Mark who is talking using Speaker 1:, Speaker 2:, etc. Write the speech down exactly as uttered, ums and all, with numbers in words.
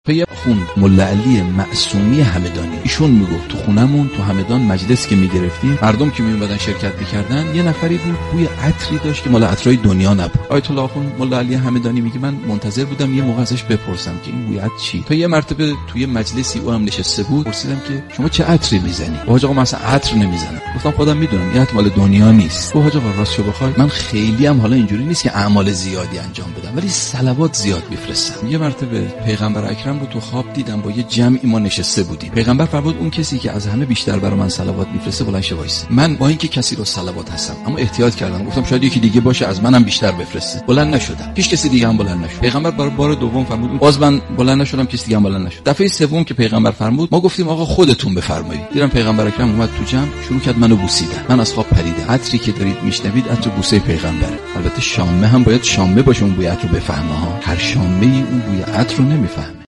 Speaker 1: پی خوند ملا علی معصومی همدانی، ایشون میگفت تو خونمون تو همدان مجلس که میگرفتیم مردم که میومدن شرکت میکردن یه نفری بود بوی عطری داشت که مال عطرای دنیا نبود. آیت الله خوند ملا علی همدانی میگه من منتظر بودم یه موقع ازش بپرسم که این بوی عطر چی. تا یه مرتبه توی مجلسی او هم نشسته بود پرسیدم که شما چه عطری میزنی؟ حاج آقا من اصلا عطر نمیزنم. گفتم خودم میدونم این عطر مال دنیا نیست. حاج آقا راستشو بخوای من خیلی هم حالا اینجوری نیست که اعمال زیادی انجام بدم ولی صلوات زیاد میفرستم. یه مرتبه پیغمبر اکرم رو تو خواب دیدم با یه جمعی ما نشسته بودیم. پیغمبر فرمود اون کسی که از همه بیشتر برای من صلوات میفرسته بلند شه وایس. من با اینکه کسی رو صلوات هستم اما احتیاط کردم، گفتم شاید یکی دیگه باشه از منم بیشتر بفرسته. بلند نشدم، هیچ کسی دیگه هم بلند نشد. پیغمبر برای بار دوم فرمود، باز من بلند نشدم، کسی دیگه هم بلند نشد. دفعه سوم که پیغمبر فرمود ما گفتیم آقا خودتون بفرمایید. دیدم پیغمبر اکرم اومد تو جمع شروع کرد منو بوسیدن. من از خواب پریدم. عطری که دارید میشنوید عطر بوسه پیغمبره. البته شامه هم باید شامه باشه اون بوی عطر رو بفهمه ها. هر شامه ای اون بوی عطر رو نمیفهمه.